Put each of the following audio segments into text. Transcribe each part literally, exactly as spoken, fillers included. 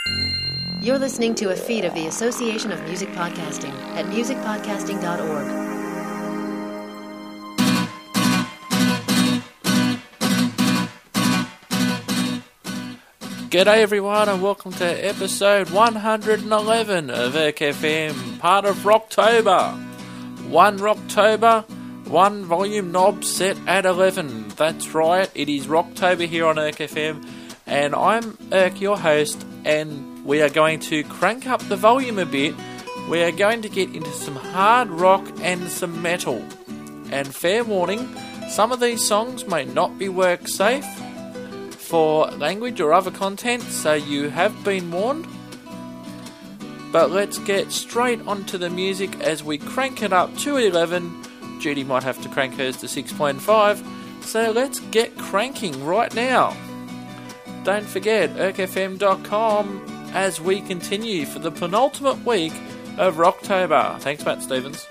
You're listening to a feed of the Association of Music Podcasting at music podcasting dot org. G'day everyone and welcome to episode one hundred eleven of E R C F M, part of Rocktober. One Rocktober, one volume knob set at eleven. That's right, it is Rocktober here on E R C F M, and I'm Erk, your host, and we are going to crank up the volume a bit. We are going to get into some hard rock and some metal. And fair warning, some of these songs may not be work safe for language or other content, so you have been warned. But let's get straight onto the music as we crank it up to eleven. Judy might have to crank hers to six point five, so let's get cranking right now. Don't forget, E R C F M dot com as we continue for the penultimate week of Rocktober. Thanks, Matt Stevens.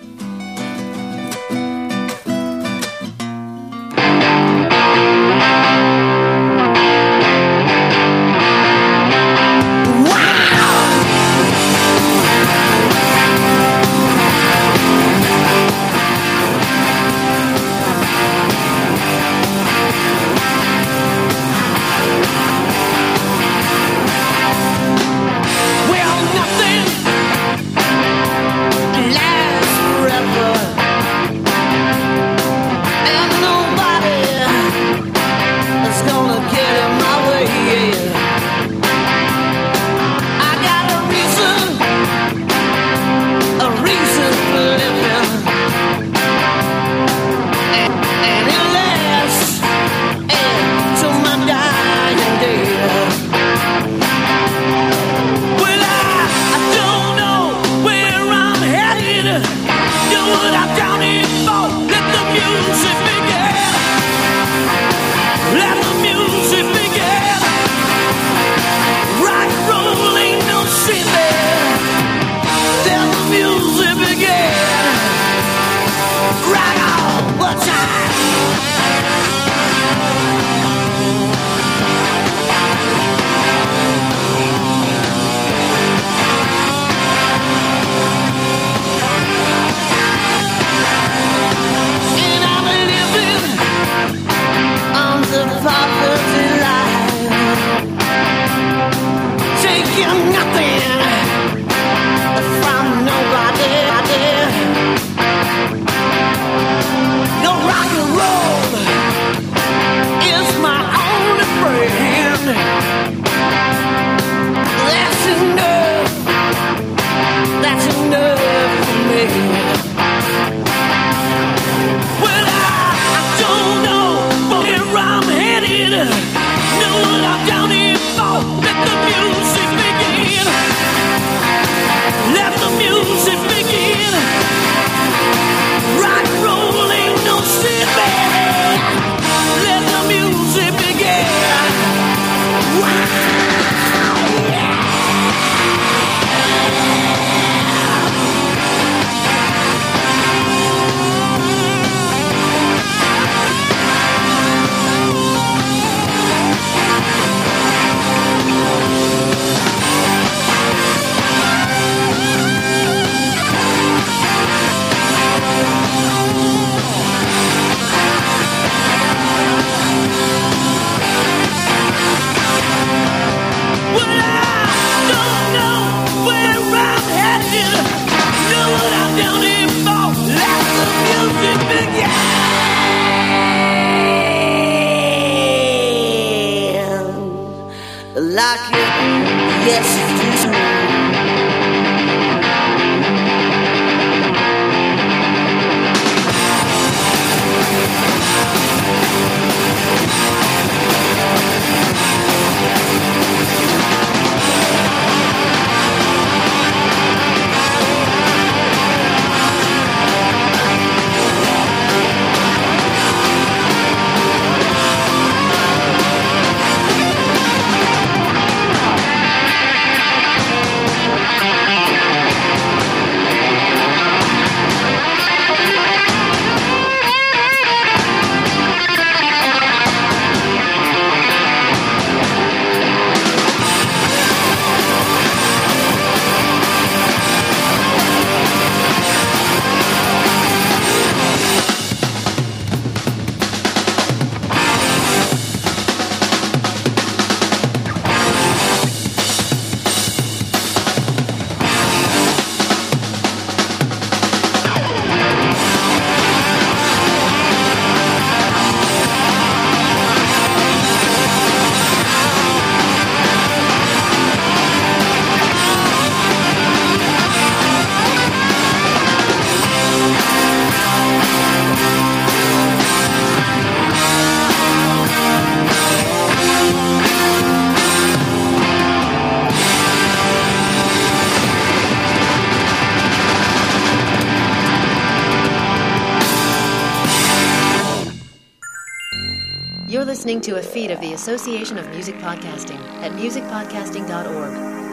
listening to a feed of the Association of Music Podcasting at music podcasting dot org.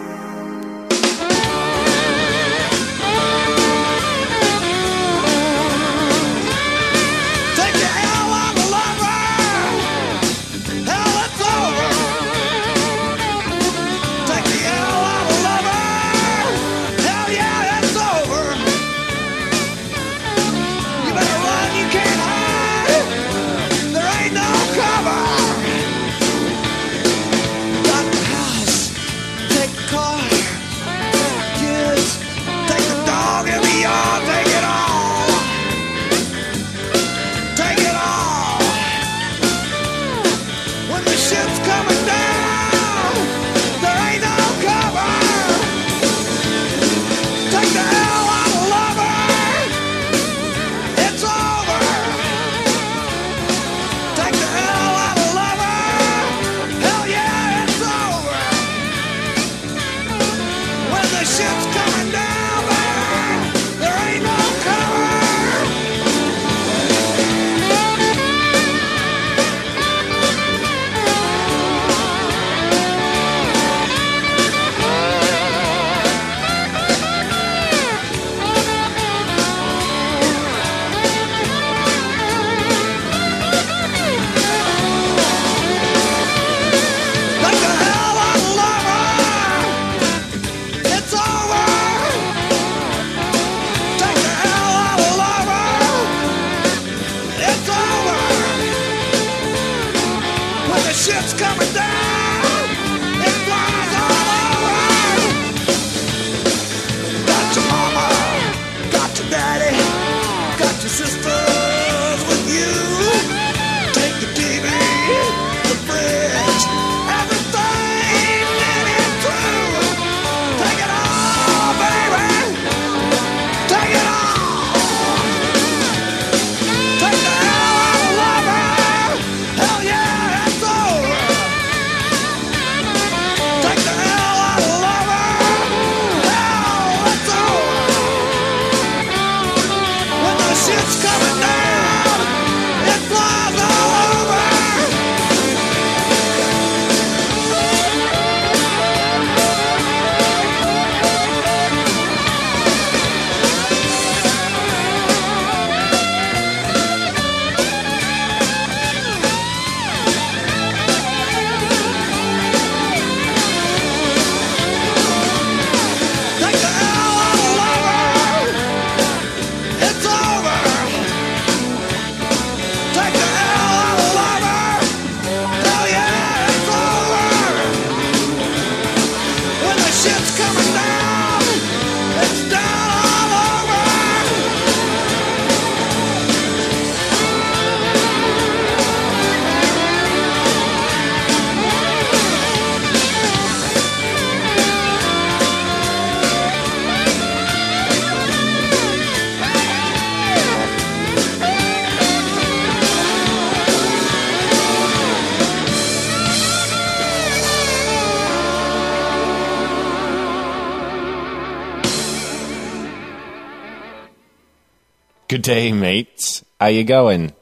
Good day, mates. How you going?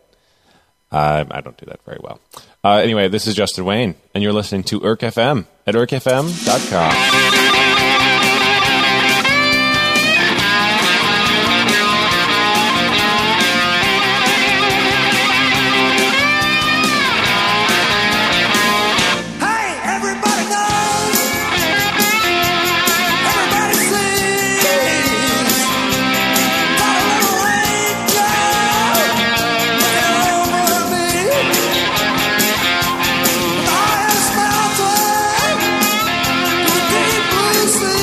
Uh, I don't do that very well. Uh, anyway, this is Justin Wayne, and you're listening to Urk F M at urk f m dot com. Deep blue sea.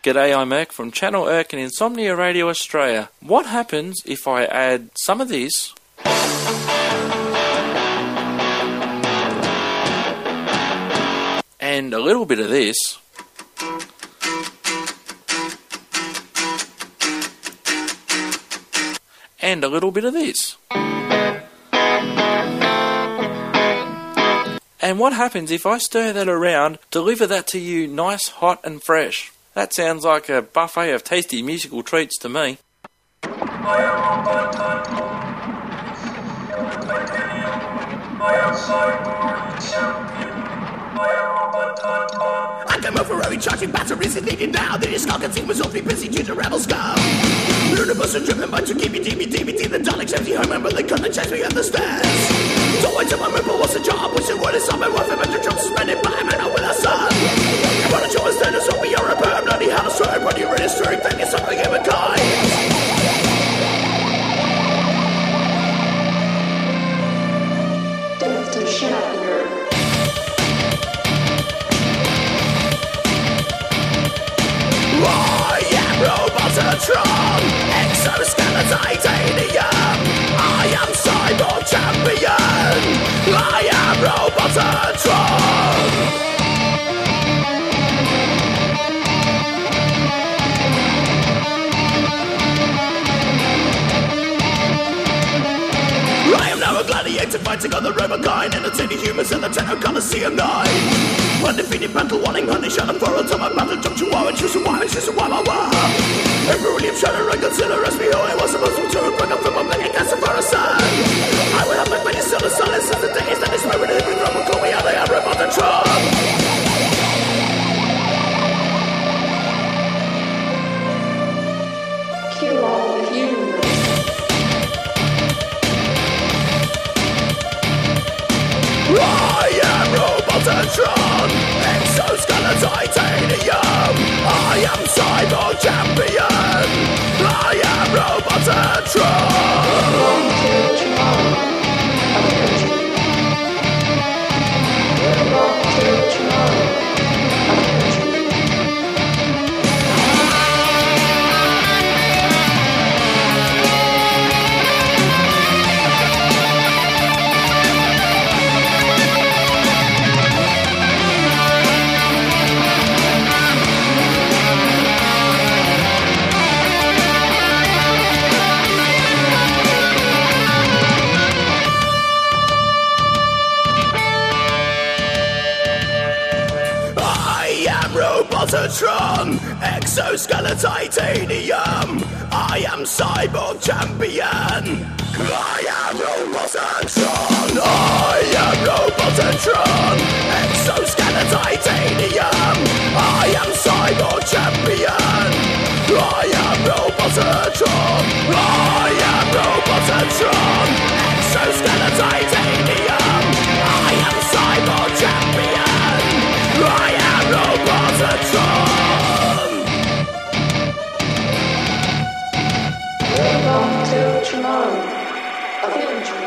G'day, I'm Irk from Channel Irk and Insomnia Radio Australia. What happens if I add some of this and a little bit of this and a little bit of this? And what happens if I stir that around, deliver that to you nice, hot and fresh? That sounds like a buffet of tasty musical treats to me. I came over early charging batteries and needed now. The skull team was awfully busy due to rebel scum. Universe was driven by to keep me, D V D, D V D, the Daleks empty home, remember they couldn't chase me up the stairs. So I took my ripple, what's the job? Which is what is on my wife, and the job suspended by man out with a son. And when I joined standards, so we are a bird, bloody how to swear, but you're in a strength, then it's something of a kind. Doctor Shatner. I am Robotron, exoskeleton titanium. I am cyborg champion. I am Robotron. I am now a gladiator fighting on the Robokind, entertaining humans in the Techno Coliseum nine. Undefeated battle, wanting honey, shot a foreign to my battle, jump to war and choose a war and choose a war, war, war. Every William Shadow, I consider as me who I was supposed to return, bring up from a million cancer for a son. I will have my many still in silence since the day is that is moving in the drum will call me out, I am Robotron. Kill all the humans. I am Robotron, exoskeleton titanium. I am cyborg champion. I am Robotron. Robotron, exoskeleton titanium. I am cyborg champion. I am Robotron. I am Robotron, exoskeleton titanium. I am cyborg champion. I am Robotron. I am Robotron, exoskeleton titanium. I am cyborg champion. I am Robotron. Robotron. Avenger.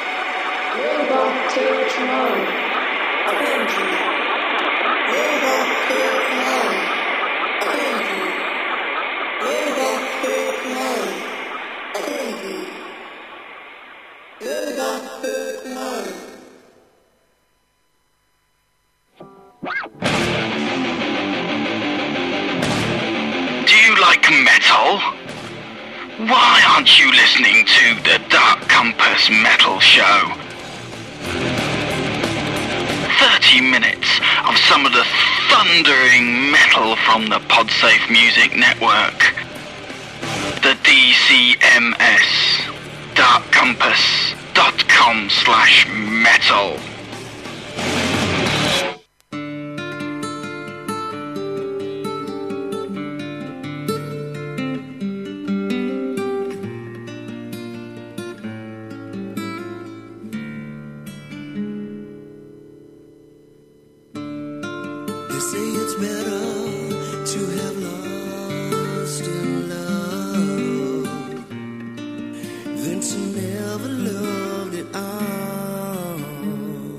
Robotron. Avenger. Robotron. Avenger. Robotron. Avenger. Robotron. Do you like metal? Why aren't you listening to the Dark Compass Metal Show? thirty minutes of some of the thundering metal from the Podsafe Music Network. The D C M S. dark compass dot com slash metal. Than to never loved at all.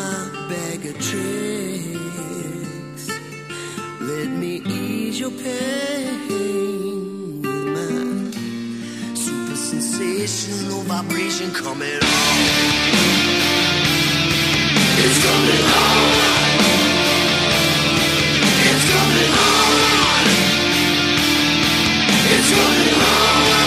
my bag of tricks. Let me ease your pain with my super sensational vibration coming on. It's coming on. It's coming on. It's coming on.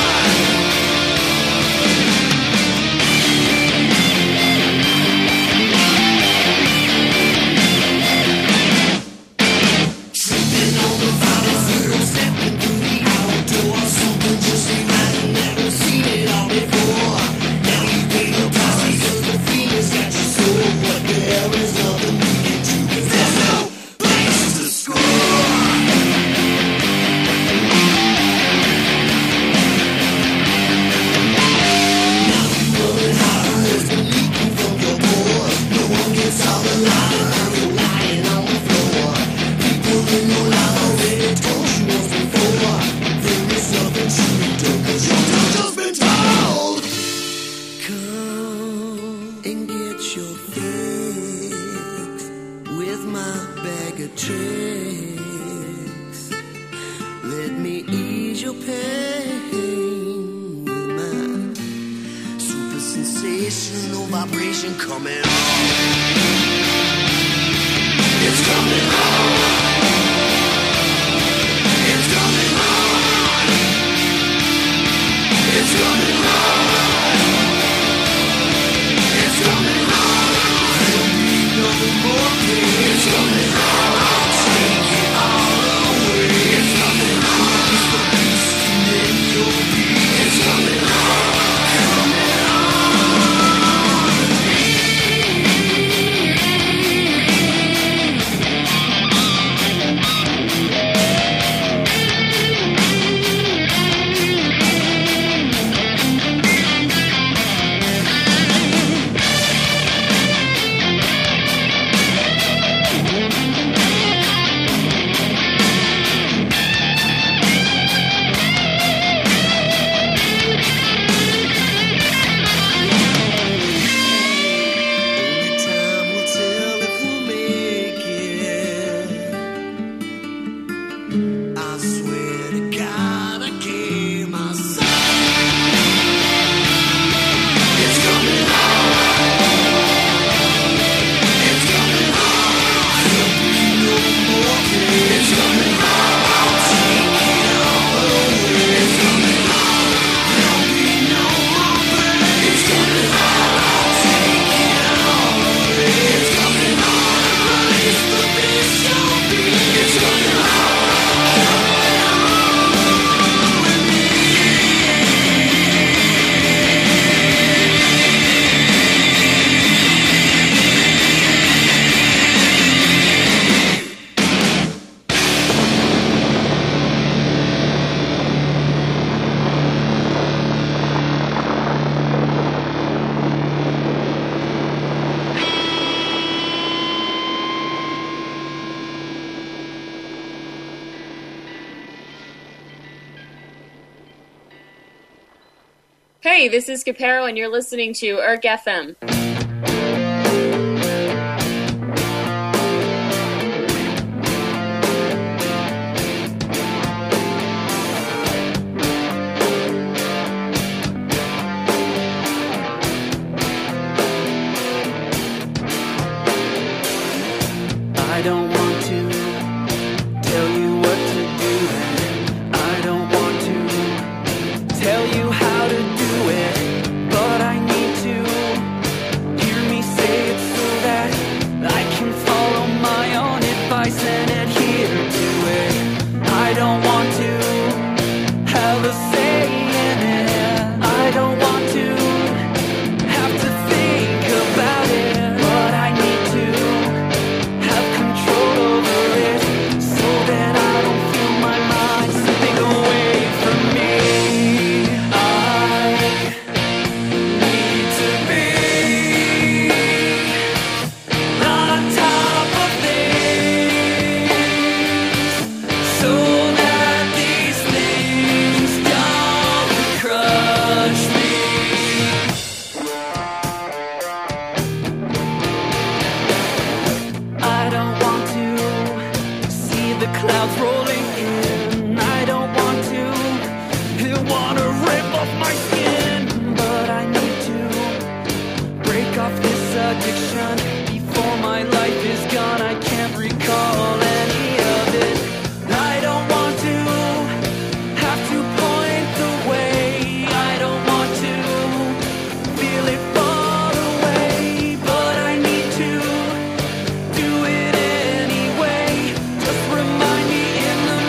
Hey, this is Capero, and you're listening to E R C F M. I don't want to tell you what to do, and I don't want to tell you how to do it, but I need to hear me say it so that I can follow my own advice and adhere to it. I don't want to have a say in it. I don't want to have to think about it, but I need to have control the clouds rolling in. I don't want to, I wanna rip off my skin, but I need to break off this addiction before my life is gone. I can't recall any of it. I don't want to have to point the way. I don't want to feel it far away, but I need to do it anyway. Just remind me in the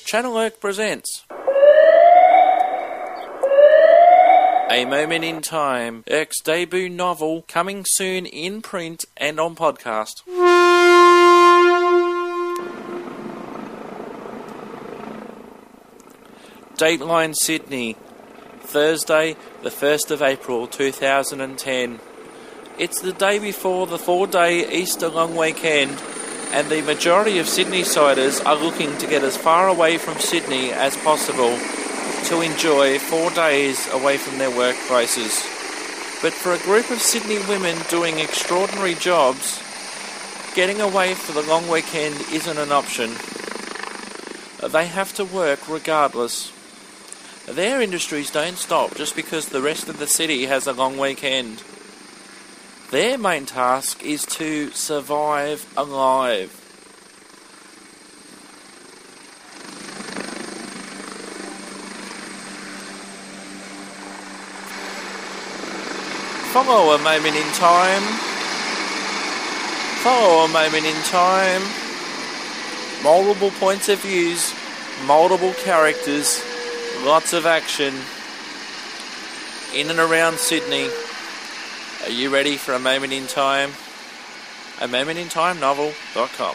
Channel Irk presents A Moment in Time, Irk's debut novel, coming soon in print and on podcast. Dateline Sydney, Thursday, the first of April two thousand ten. It's the day before the four-day Easter long weekend, and the majority of Sydney-siders are looking to get as far away from Sydney as possible to enjoy four days away from their workplaces. But for a group of Sydney women doing extraordinary jobs, getting away for the long weekend isn't an option. They have to work regardless. Their industries don't stop just because the rest of the city has a long weekend. Their main task is to survive alive. Follow a moment in time. Follow a moment in time. Multiple points of views, multiple characters, lots of action in and around Sydney. Are you ready for a moment in time? a moment in time novel dot com.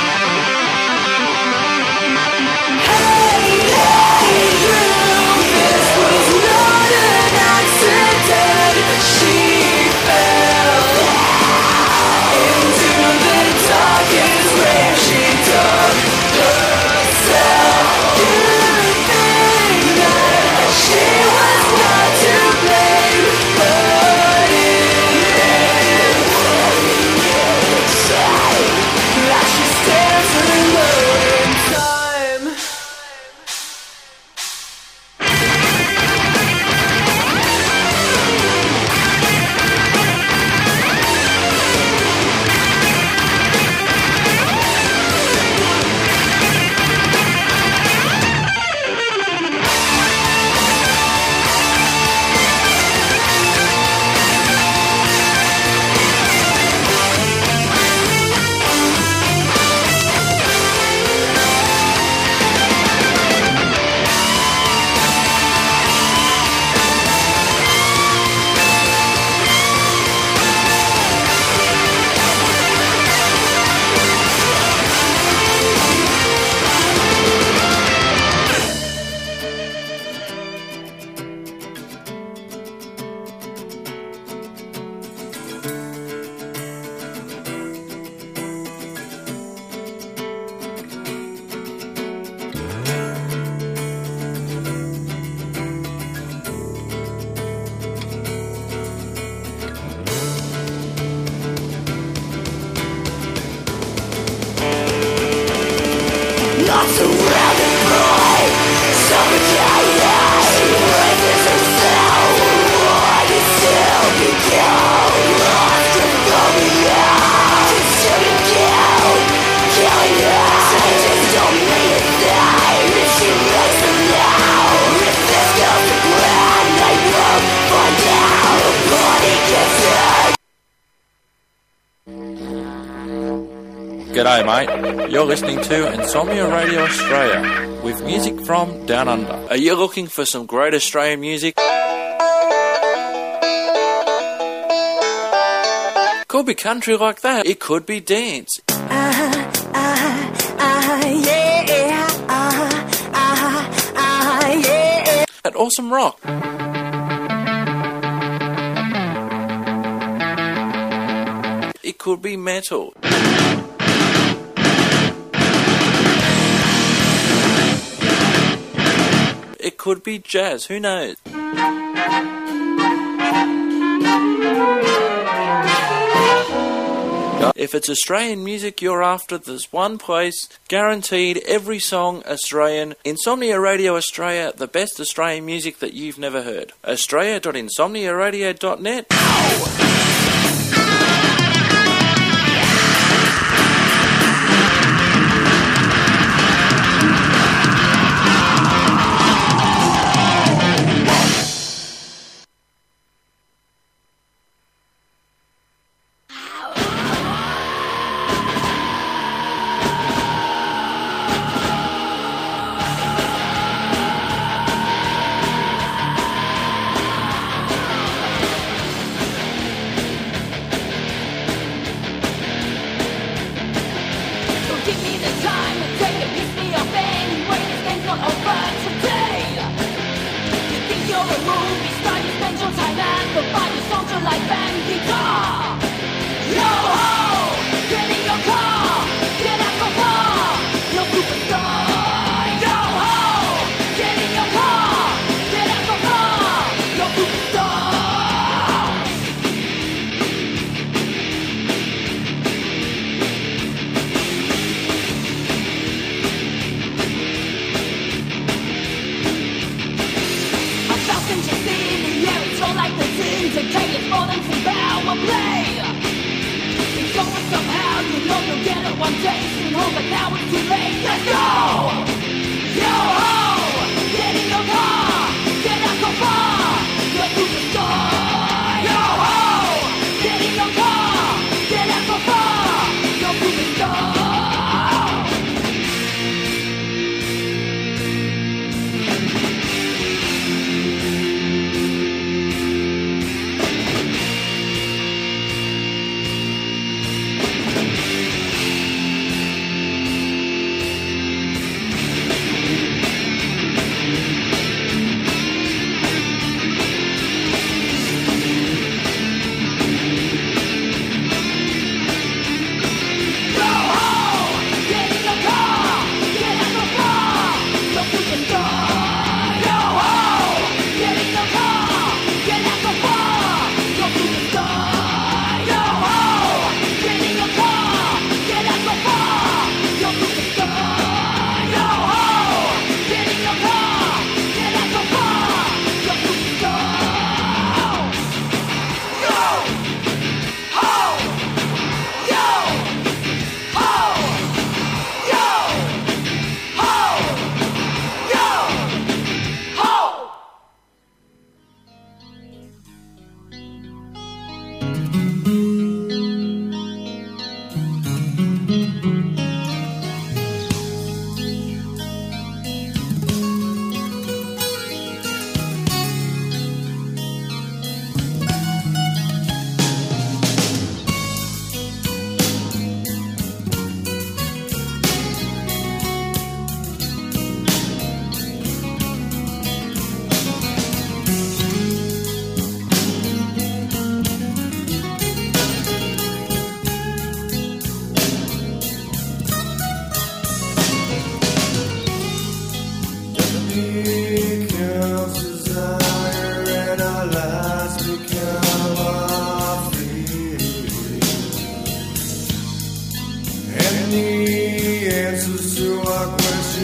Hey, hey, you, G'day mate, you're listening to Insomnia Radio Australia with music from Down Under. Are you looking for some great Australian music? Could be country like that, it could be dance. Uh-huh, uh-huh, uh-huh, yeah, uh-huh, uh-huh, uh-huh, yeah. And awesome rock. It could be metal. It could be jazz, who knows? If it's Australian music you're after, there's one place, guaranteed every song Australian. Insomnia Radio Australia, the best Australian music that you've never heard. australia dot insomnia radio dot net. Any answers to our questions?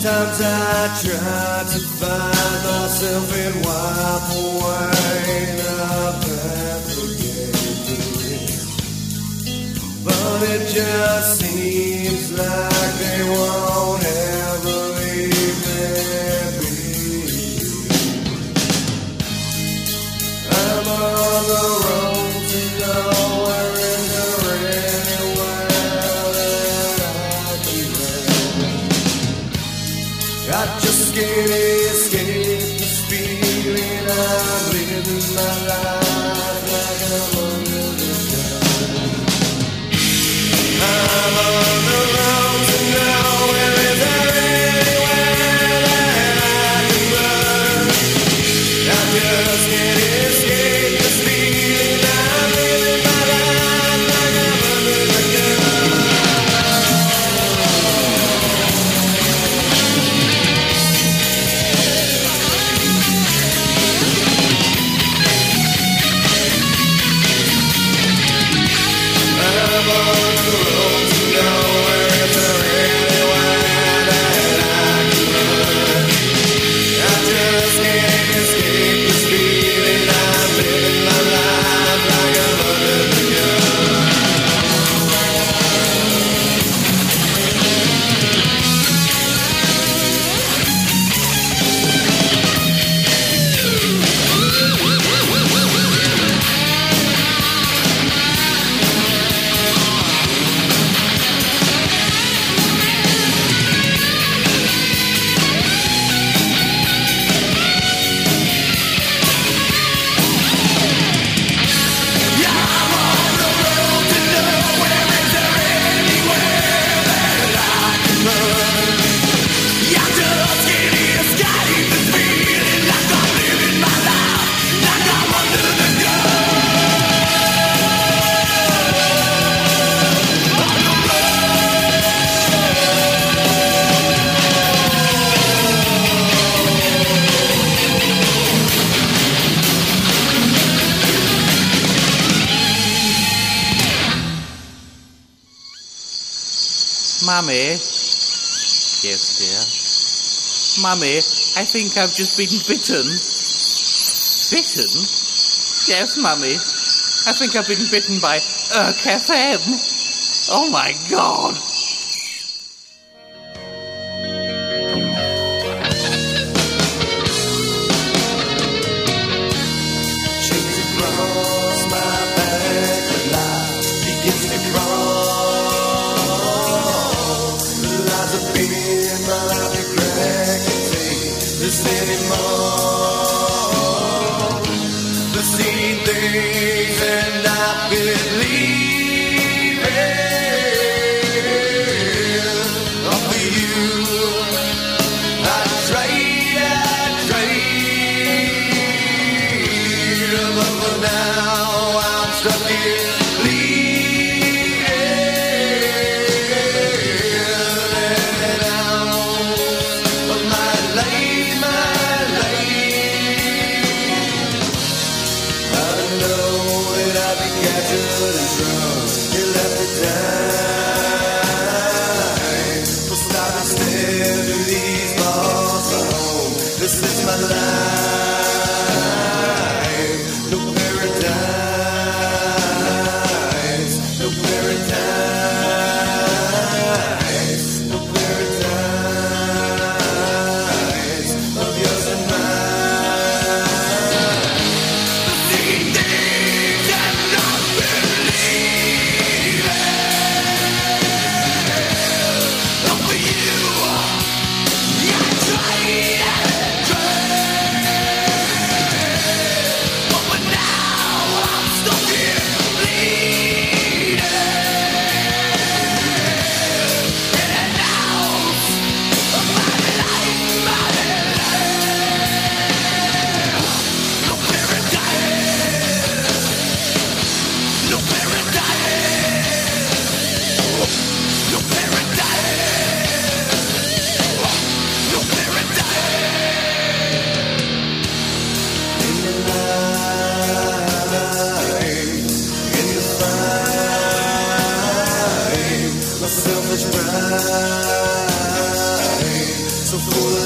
Sometimes I try to find myself and wipe away the path again. But it just seems like they won't ever leave me be. I'm on the road to nowhere. Is there anywhere that I can go? I just can't escape this feeling. I'm living my life like I'm under the gun. I'm on the road to nowhere. Is there anywhere that I can run? I just can't escape this feeling. I'm living my life like I'm under the gun. I'm on the road to nowhere. Is there anywhere that I can run? I just can't escape this feeling. I'm living my life like I'm under the gun. Mummy? Yes, dear. Mummy, I think I've just been bitten. Bitten? Yes, Mummy. I think I've been bitten by Urk F M. Oh, my God. Chains across my back, life begins to crawl. The lies have been my life to crack and take this anymore. The seen things and I believe it. All for you, I tried, I tried. But for now, I'm stuck here bleeding. And out of my life, my life.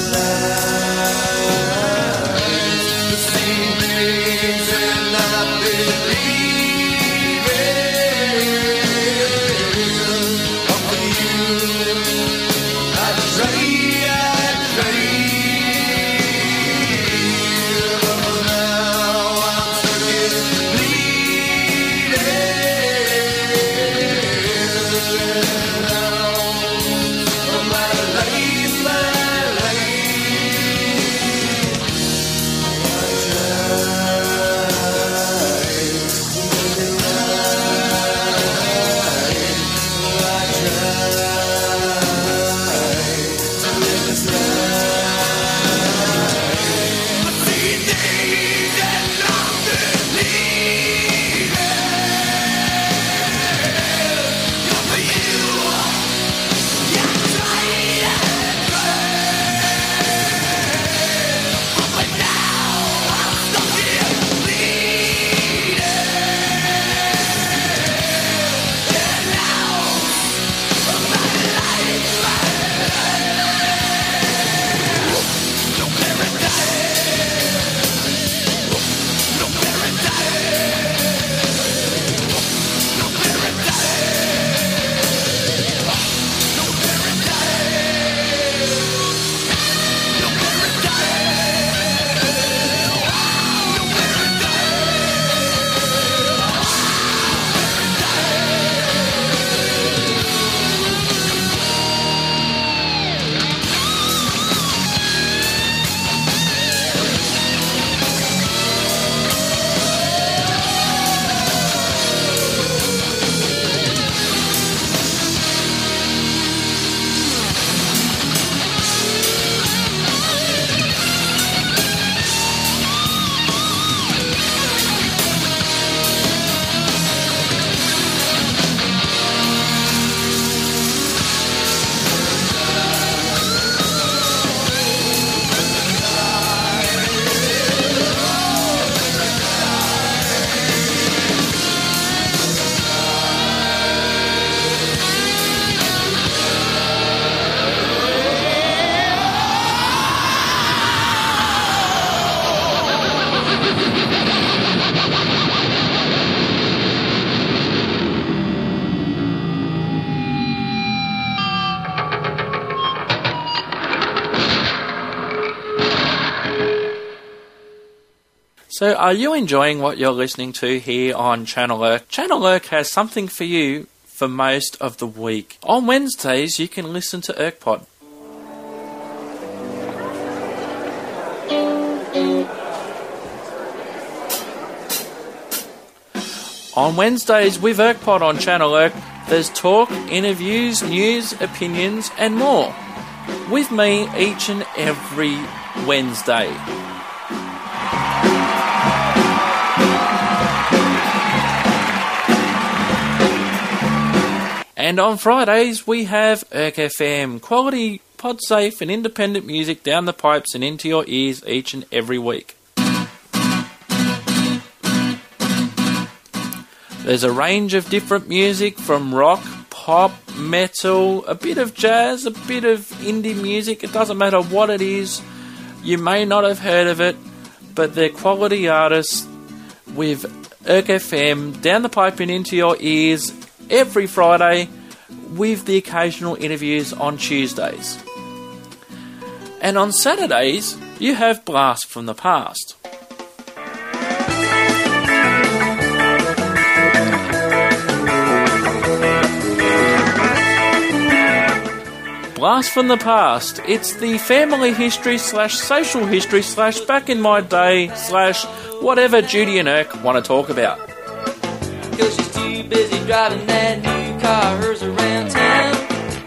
So are you enjoying what you're listening to here on Channel Lurk? Channel Lurk has something for you for most of the week. On Wednesdays, you can listen to UrkPod. On Wednesdays with UrkPod on Channel Lurk, there's talk, interviews, news, opinions and more. With me each and every Wednesday. And on Fridays we have Urk F M, quality, pod-safe and independent music down the pipes and into your ears each and every week. There's a range of different music from rock, pop, metal, a bit of jazz, a bit of indie music. It doesn't matter what it is. You may not have heard of it, but they're quality artists with Urk F M down the pipe and into your ears every Friday, with the occasional interviews on Tuesdays. And on Saturdays, you have Blast from the Past. Blast from the Past. It's the family history slash social history slash back in my day slash whatever Judy and Urk want to talk about. Cause she's too busy driving that new car hers around town.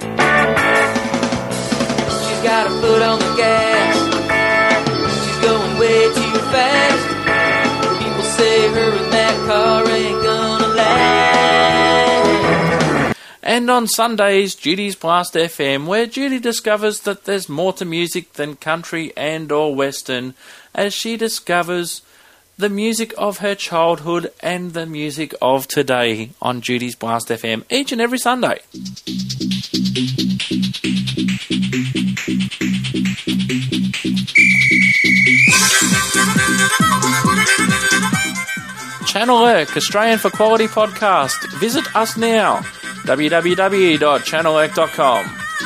She's got her foot on the gas. She's going way too fast. People say her and that car ain't gonna last. And on Sundays, Judy's Blast F M, where Judy discovers that there's more to music than country and or western, as she discovers the music of her childhood and the music of today on Judy's Blast F M each and every Sunday. Channel Erk, Australian for Quality podcast. Visit us now, w w w dot channel erk dot com.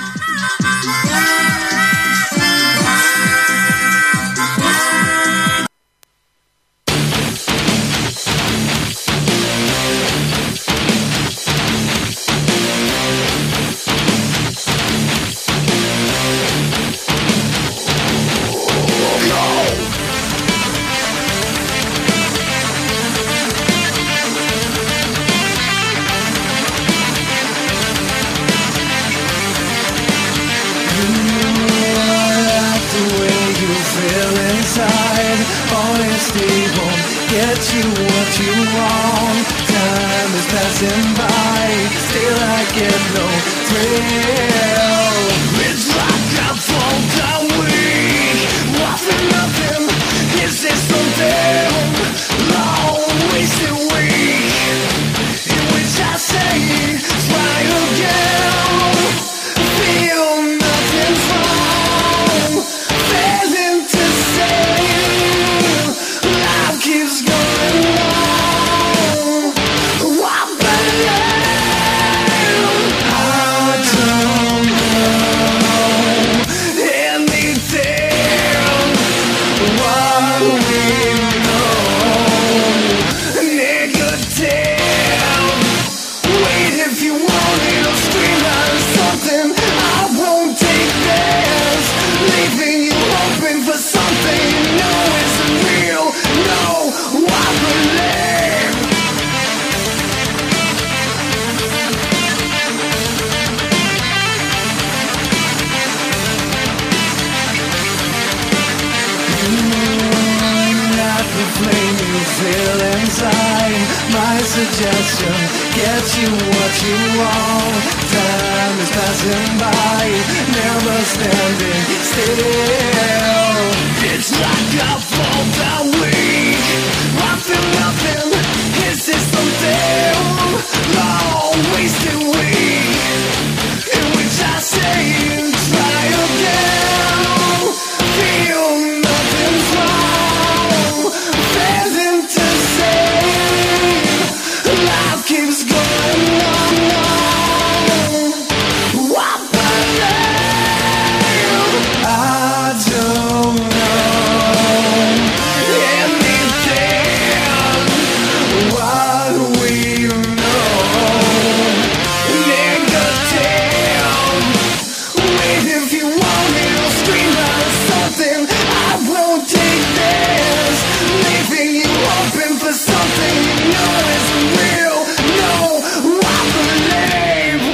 Honesty won't get you what you want. Time is passing by, still I get no thrill. It's like I fall down weak, nothing, nothing. Is this something long wasted week in which I say try again? Feel nothing's wrong, failing to say. Keeps going on. I believe I don't know anything. What we know, negative. Wait if you want it, I'll scream out something. I won't take this, leaving you hoping for something you know isn't real. No, I believe. Not the flame you feel inside. My suggestion gets you what you want. Time is passing by, never standing still. It's like I fall down weak. I feel nothing. Is this something long wasted week in which I say try again? Feel nothing's wrong, failing to say. Life keeps going on. I believe I don't know anything. What we know, negative. Wait if you want it, I'll scream out something. I won't take this, leaving you hoping for something you know isn't real. No, I believe.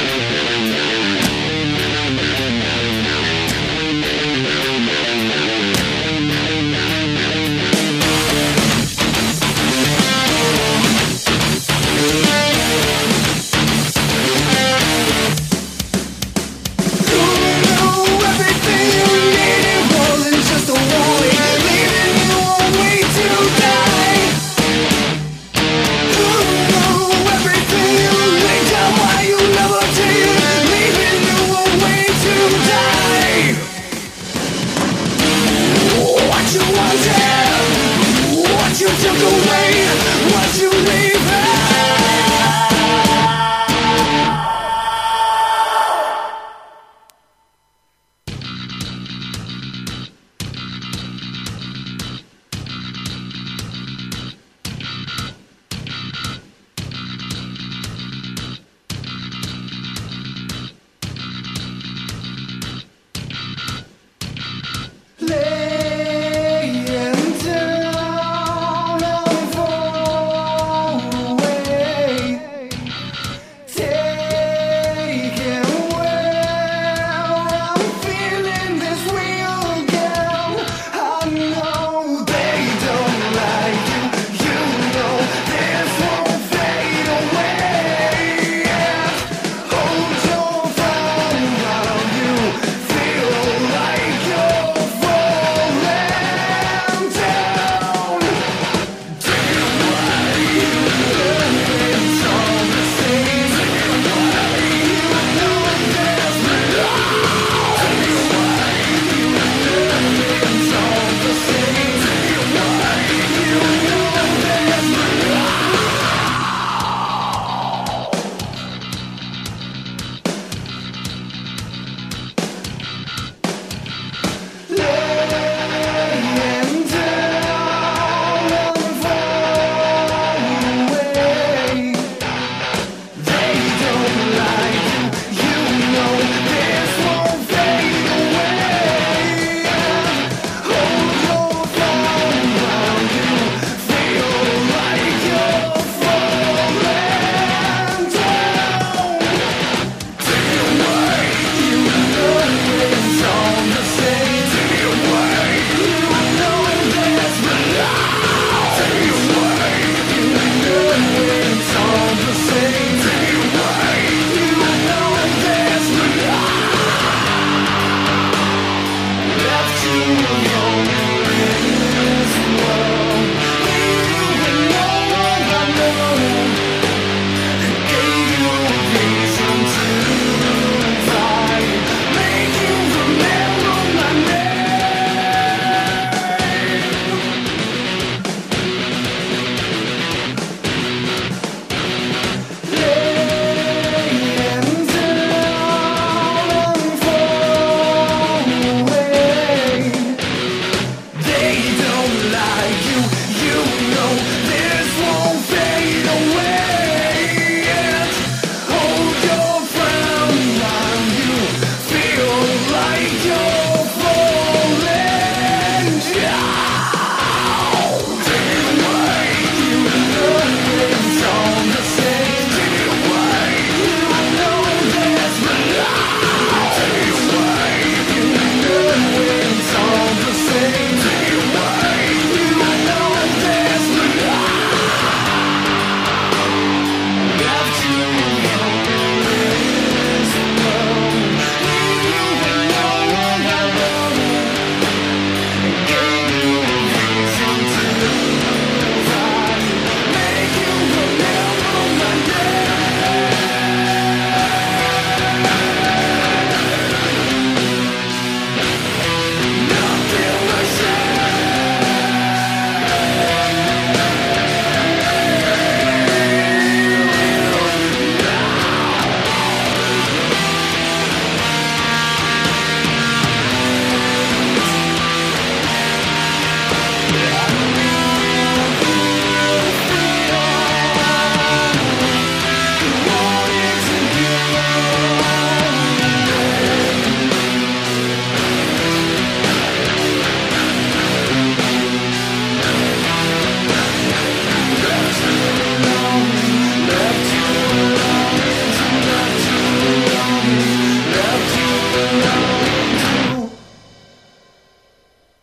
You knew everything you needed wasn't just a warning, leaving you on way to die. You knew everything you laid down why you never did, leaving you on way to die. What you wanted, what you took away, what you leave. Laying down on the floor.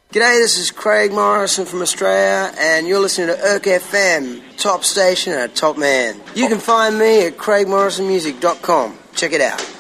G'day, this is Craig Morrison from Australia, and you're listening to Irk F M, top station and a top man. You can find me at craig morrison music dot com. Check it out.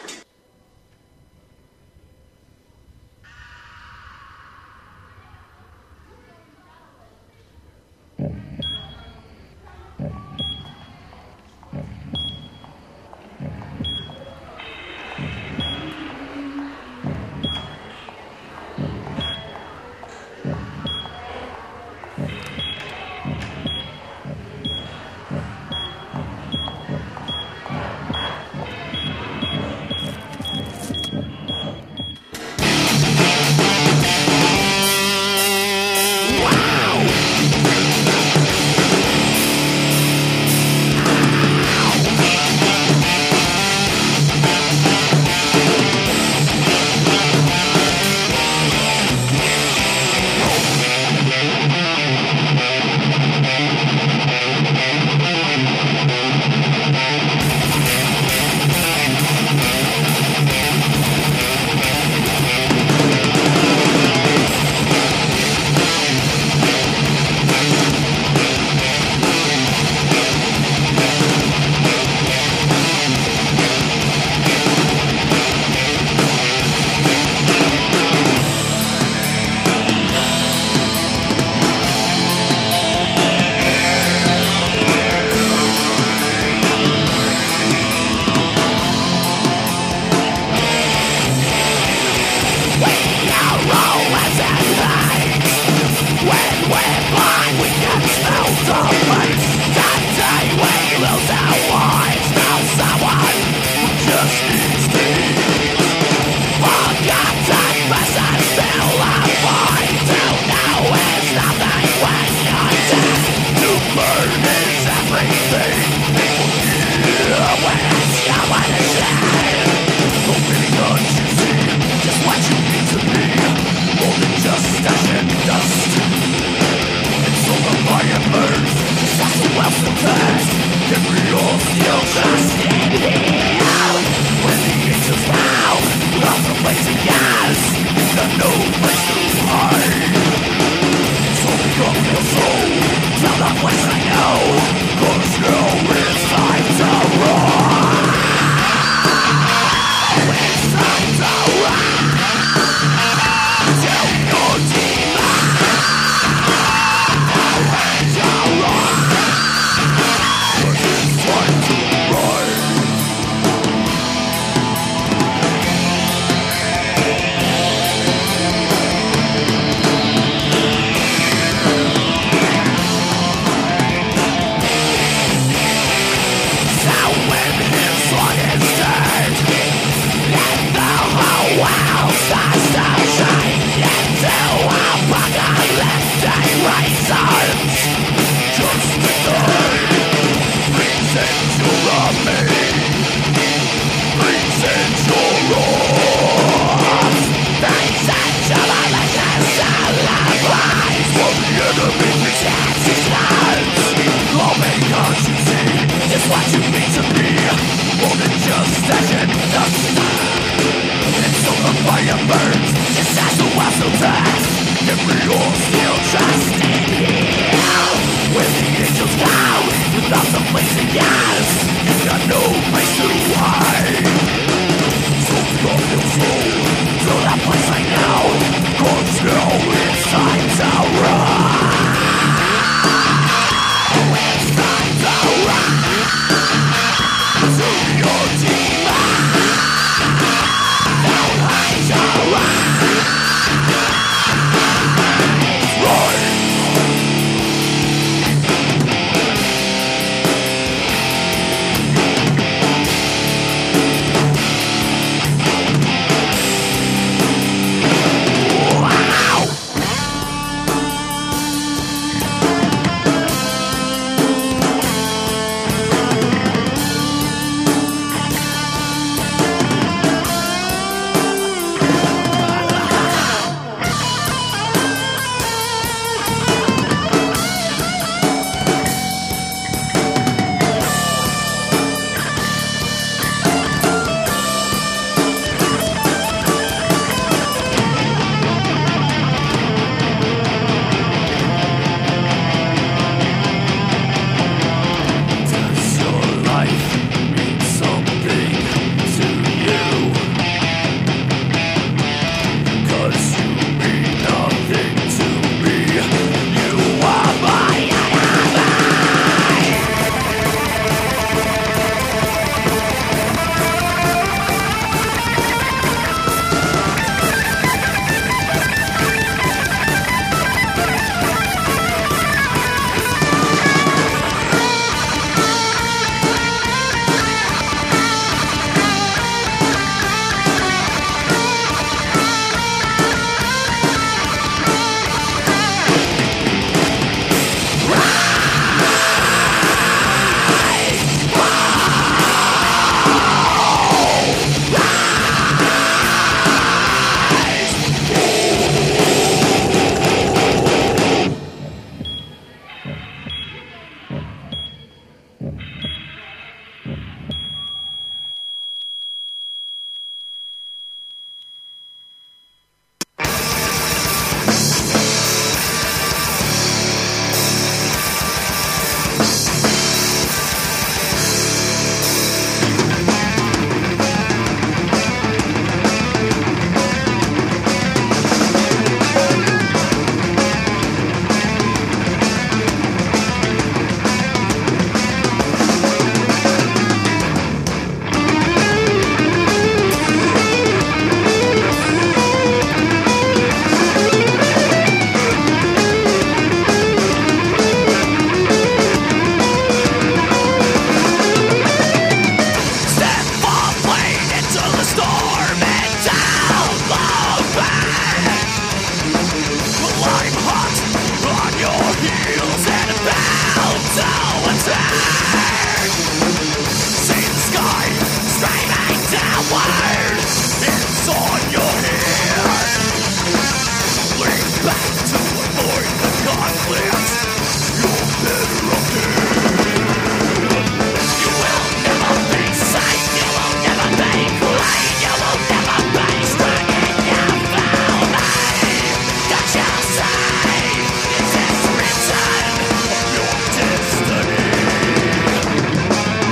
Destiny.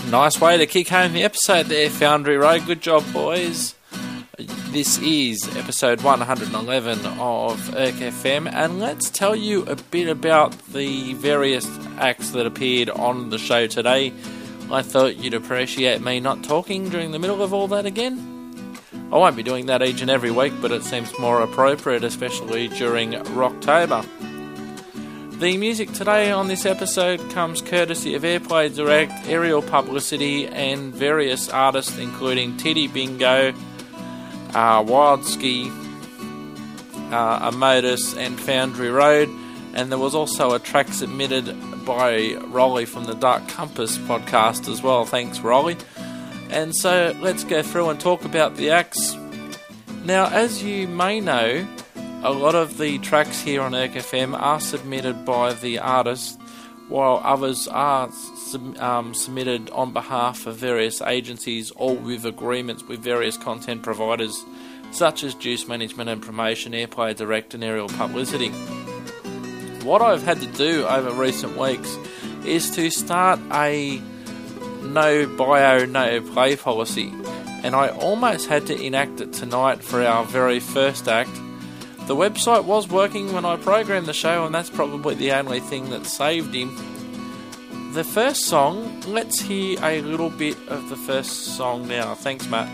Nice way to kick home the episode there, Foundry Road. Good job, boys. This is episode one hundred eleven of E R C F M, and let's tell you a bit about the various acts that appeared on the show today. I thought you'd appreciate me not talking during the middle of all that again. I won't be doing that each and every week, but it seems more appropriate, especially during Rocktober. The music today on this episode comes courtesy of Airplay Direct, Aerial Publicity, and various artists including Titty Bingo, uh, Wild Ski, uh, Amodus, and Foundry Road. And there was also a track submitted by Rolly from the Dark Compass podcast as well. Thanks, Rolly. And so let's go through and talk about the acts. Now, as you may know, a lot of the tracks here on E R C F M are submitted by the artist, while others are sub- um, submitted on behalf of various agencies, all with agreements with various content providers, such as Juice Management and Promotion, Airplay Direct, and Aerial Publicity. What I've had to do over recent weeks is to start a no bio, no play policy, and I almost had to enact it tonight for our very first act. The website was working when I programmed the show, and that's probably the only thing that saved him. The first song, let's hear a little bit of the first song now. Thanks, Matt.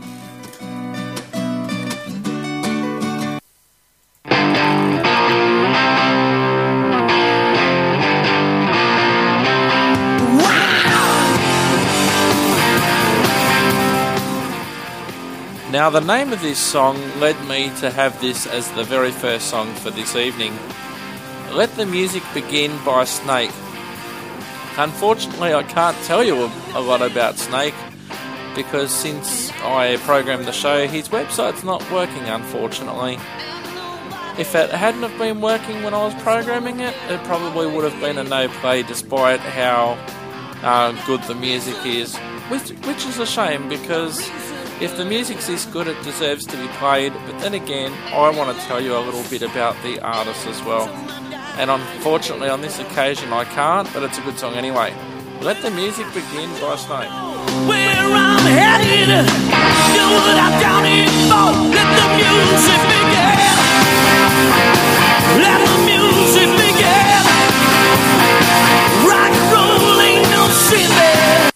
Now, the name of this song led me to have this as the very first song for this evening. Let the Music Begin by Snake. Unfortunately, I can't tell you a, a lot about Snake, because since I programmed the show, his website's not working, unfortunately. If it hadn't have been working when I was programming it, it probably would have been a no-play, despite how uh, good the music is. Which, which is a shame, because if the music's this good, it deserves to be played. But then again, I want to tell you a little bit about the artist as well. And unfortunately, on this occasion, I can't, but it's a good song anyway. Let the Music Begin by Snake. Where I'm headed, do what I've done it for. Let the music begin. Let the music begin. Rock and roll ain't no sin there.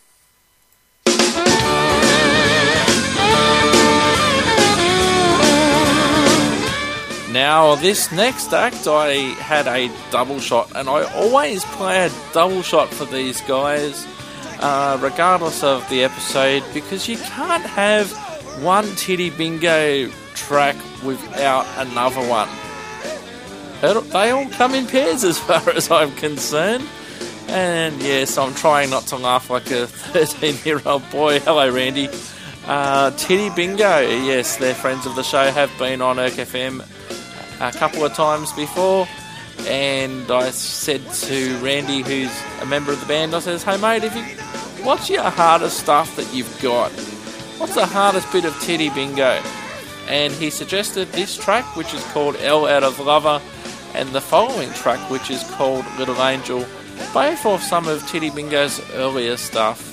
Now, this next act, I had a double shot, and I always play a double shot for these guys, uh, regardless of the episode, because you can't have one Titty Bingo track without another one. They all come in pairs as far as I'm concerned. And yes, I'm trying not to laugh like a thirteen-year-old boy. Hello, Randy. Uh, Titty Bingo, yes, they're friends of the show, have been on E R C F M a couple of times before, and I said to Randy, who's a member of the band, I says, hey mate, if you, what's your hardest stuff that you've got? What's the hardest bit of Titty Bingo? And he suggested this track, which is called L Out of Lover, and the following track, which is called Little Angel, both of some of Titty Bingo's earlier stuff.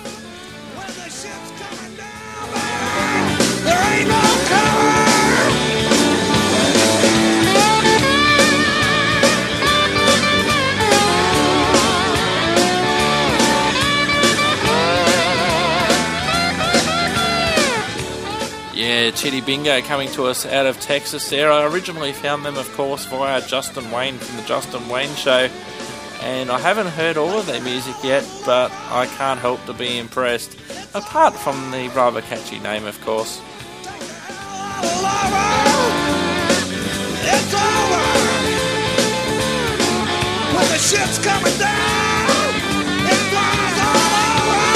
There ain't no cover. Yeah, Titty Bingo coming to us out of Texas there. I originally found them, of course, via Justin Wayne from the Justin Wayne Show, and I haven't heard all of their music yet, but I can't help to be impressed, apart from the rather catchy name, of course. It's over. When the shit's coming down, it flies all over.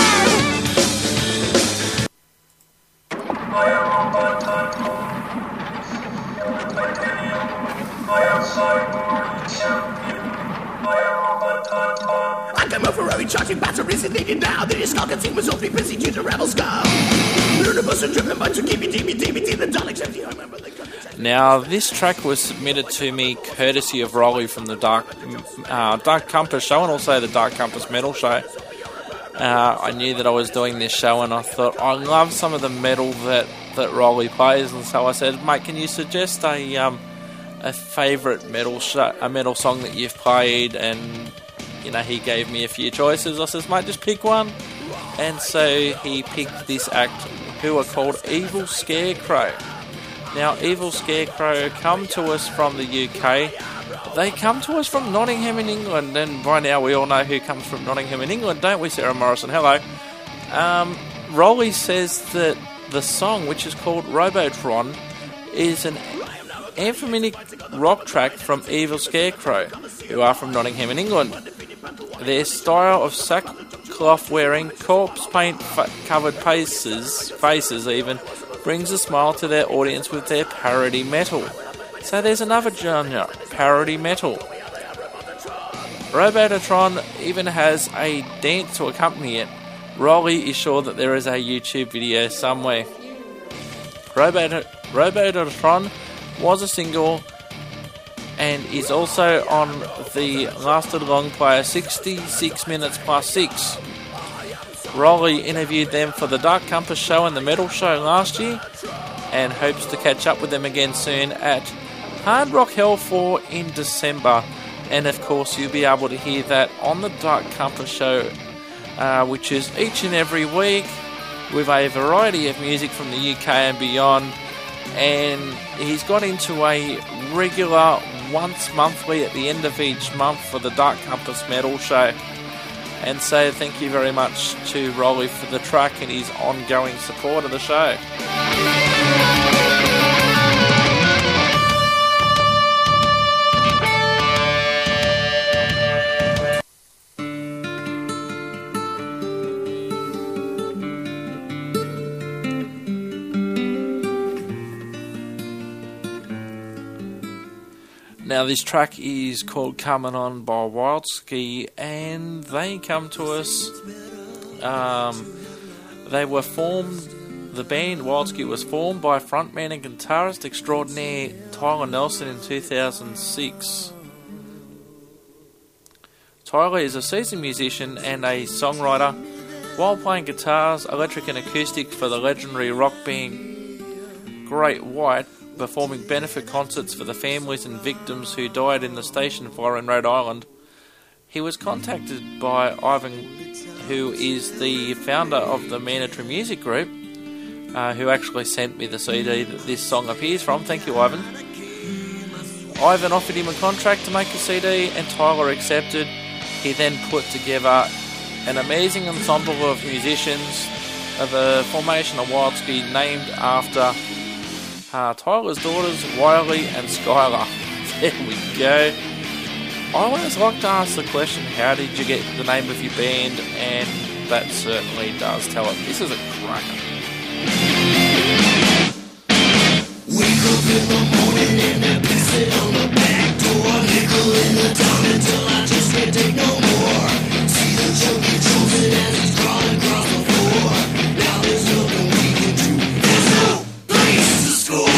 I come over recharging batteries and needed now. The skull consumers all be busy due to rebel skull. Universe and driven by to keep me, me, me, the Daleks empty. I remember the Now, this track was submitted to me courtesy of Rolly from the Dark uh, Dark Compass Show, and also the Dark Compass Metal Show. uh, I knew that I was doing this show, and I thought I love some of the metal that that Rolly plays, and so I said, mate, can you suggest a um, a favourite metal show, a metal song that you've played? And you know, he gave me a few choices. I says, mate, just pick one. And so he picked this act, who are called Evil Scarecrow. Now, Evil Scarecrow come to us from the U K. They come to us from Nottingham in England, and by now we all know who comes from Nottingham in England, don't we, Sarah Morrison? Hello. Um, Rolly says that the song, which is called Robotron, is an anthemic rock track from Evil Scarecrow, who are from Nottingham in England. Their style of sackcloth wearing, corpse paint fa- covered faces, faces even, brings a smile to their audience with their parody metal. So there's another genre, parody metal. Robotron even has a dance to accompany it. Rolly is sure that there is a YouTube video somewhere. Robot- Robotron was a single and is also on the Lasted Long player sixty-six minutes plus six. Rolly interviewed them for the Dark Compass show and the Metal show last year, and hopes to catch up with them again soon at Hard Rock Hell four in December. And of course you'll be able to hear that on the Dark Compass show, uh, which is each and every week with a variety of music from the U K and beyond. And he's got into a regular once monthly at the end of each month for the Dark Compass Metal show. And so thank you very much to Rolly for the track and his ongoing support of the show. Now this track is called Coming On by Wildski, and they come to us, um, they were formed, the band Wildski was formed by frontman and guitarist extraordinaire Tyler Nelson in two thousand six. Tyler is a seasoned musician and a songwriter, while playing guitars, electric and acoustic for the legendary rock band Great White, performing benefit concerts for the families and victims who died in the station fire in Rhode Island. He was contacted by Ivan, who is the founder of the Mandatory Music Group, uh, who actually sent me the C D that this song appears from. Thank you, Ivan. Ivan offered him a contract to make a C D, and Tyler accepted. He then put together an amazing ensemble of musicians of a formation of Wildski named after Uh, Tyler's daughters, Wiley and Skylar. There we go. I always like to ask the question, how did you get the name of your band? And that certainly does tell it. This is a cracker. Wake up in the morning and I piss it on the back door. Nickel in the town until I just can't take no more. See the chunky chosen as he's crawling across the floor. Now there's nothing we can do. There's no place to score.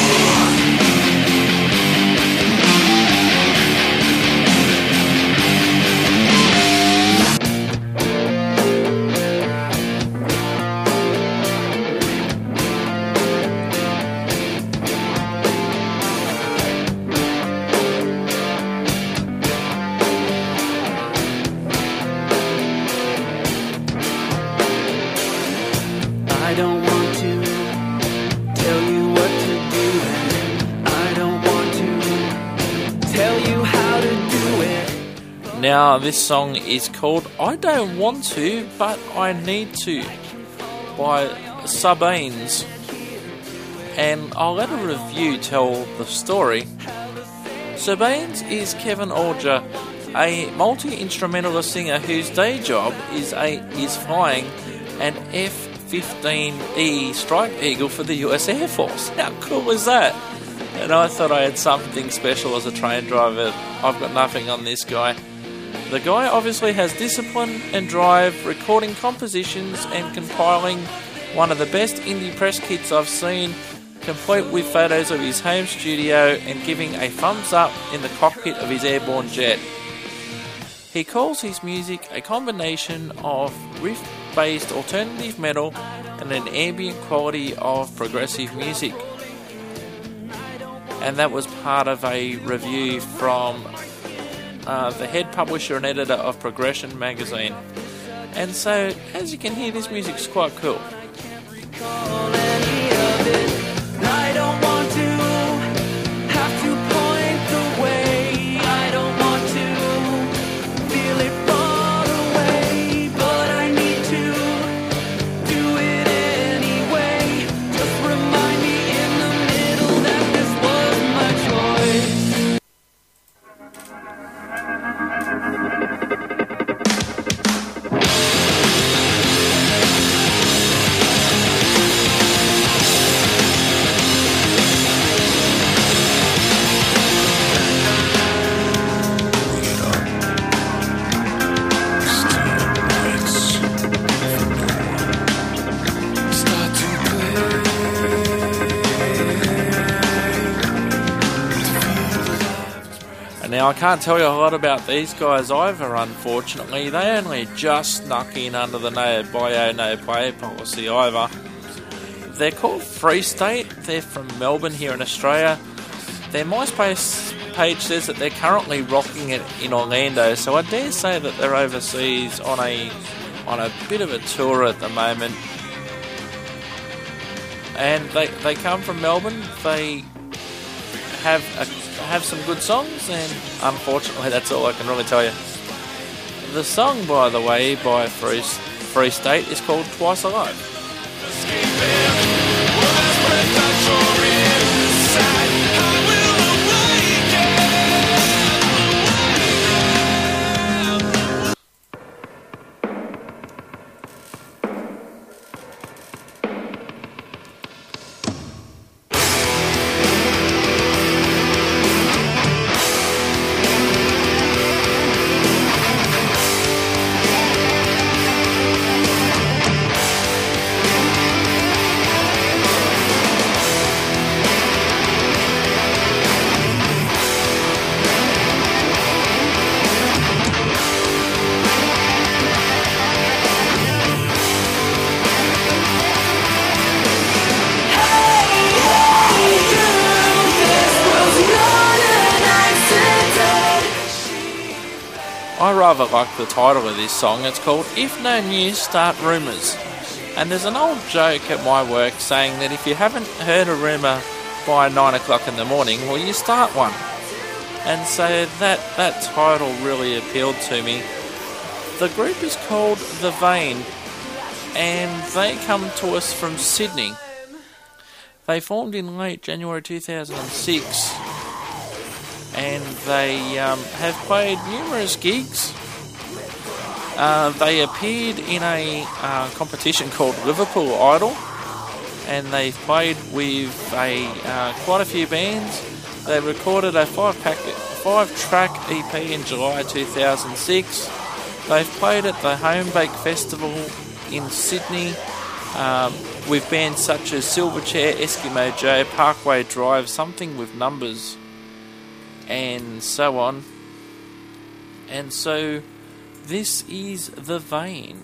I don't want to tell you what to do, and I don't want to tell you how to do it. Now, this song is called I Don't Want To, But I Need To by Sabines. And I'll let a review tell the story. Sabines is Kevin Alger, a multi-instrumentalist singer whose day job is a is flying an F fifteen E Strike Eagle for the U S Air Force. How cool is that? And I thought I had something special as a train driver. I've got nothing on this guy. The guy obviously has discipline and drive, recording compositions and compiling one of the best indie press kits I've seen, complete with photos of his home studio and giving a thumbs up in the cockpit of his airborne jet. He calls his music a combination of riff synth-based alternative metal and an ambient quality of progressive music. And that was part of a review from uh, the head publisher and editor of Progression magazine. And so, as you can hear, this music's quite cool. I don't want to have to point the way. I don't want to feel it far away, but I need to do it anyway. Just remind me in the middle that this was my choice. Now, I can't tell you a lot about these guys either, unfortunately. They only just snuck in under the no bio, no play policy either. They're called Free State. They're from Melbourne here in Australia. Their MySpace page says that they're currently rocking it in Orlando, so I dare say that they're overseas on a on a bit of a tour at the moment. And they, they come from Melbourne. They have a have some good songs, and unfortunately that's all I can really tell you. The song, by the way, by Free, Free State is called Twice Alive. I rather like the title of this song. It's called If No News, Start Rumours. And there's an old joke at my work saying that if you haven't heard a rumour by nine o'clock in the morning, well, you start one. And so that, that title really appealed to me. The group is called The Vein, and they come to us from Sydney. They formed in late January two thousand six. And they um, have played numerous gigs. Uh, they appeared in a uh, competition called Liverpool Idol, and they've played with a uh, quite a few bands. They recorded a five-pack, five-track E P in July two thousand six. They've played at the Home Bake Festival in Sydney um, with bands such as Silverchair, Eskimo Joe, Parkway Drive, Something with Numbers, and so on. And so this is The Vein.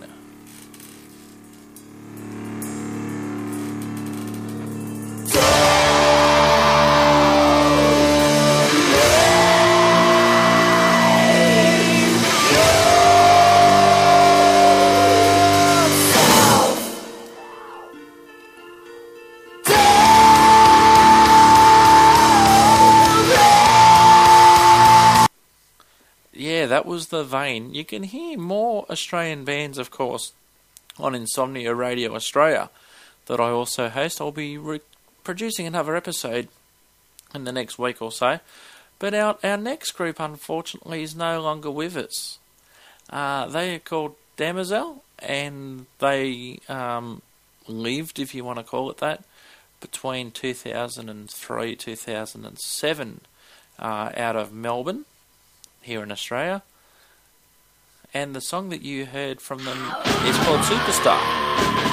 That was The Vein. You can hear more Australian bands, of course, on Insomnia Radio Australia that I also host. I'll be re- producing another episode in the next week or so. But our, our next group, unfortunately, is no longer with us. Uh, they are called Damosel, and they um, lived, if you want to call it that, between two thousand three and two thousand seven uh, out of Melbourne, here in Australia. And the song that you heard from them is called Superstar.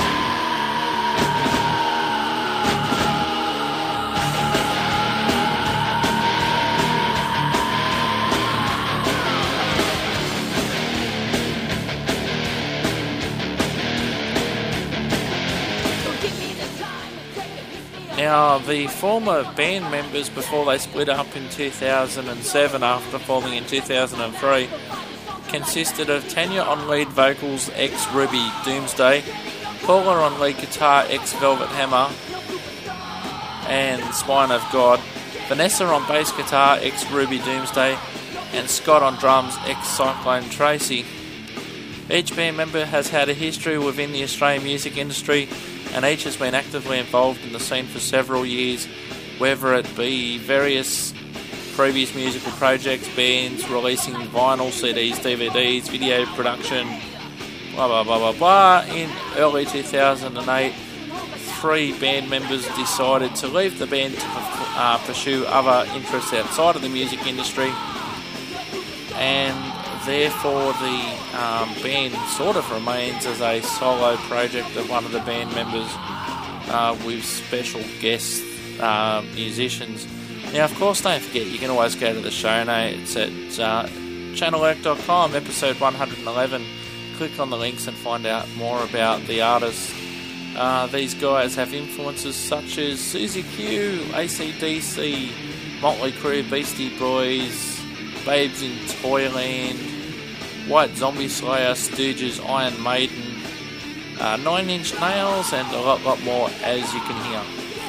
Now, the former band members, before they split up in two thousand seven after forming in two thousand three, consisted of Tanya on lead vocals, ex-Ruby Doomsday, Paula on lead guitar, ex-Velvet Hammer and Spine of God, Vanessa on bass guitar, ex-Ruby Doomsday, and Scott on drums, ex-Cyclone Tracy. Each band member has had a history within the Australian music industry, and each has been actively involved in the scene for several years, whether it be various previous musical projects, bands, releasing vinyl, C Ds, D V Ds, video production, blah blah blah blah blah. In early two thousand eight, three band members decided to leave the band to uh, pursue other interests outside of the music industry, and therefore the um, band sort of remains as a solo project of one of the band members uh, with special guest uh, musicians. Now, of course, don't forget, you can always go to the show notes at uh, channel work dot com, episode one hundred eleven. Click on the links and find out more about the artists. Uh, these guys have influences such as Susie Q, A C D C, Motley Crue, Beastie Boys, Babes in Toyland, White Zombie Slayer, Stooges, Iron Maiden, uh, Nine Inch Nails, and a lot, lot more, as you can hear.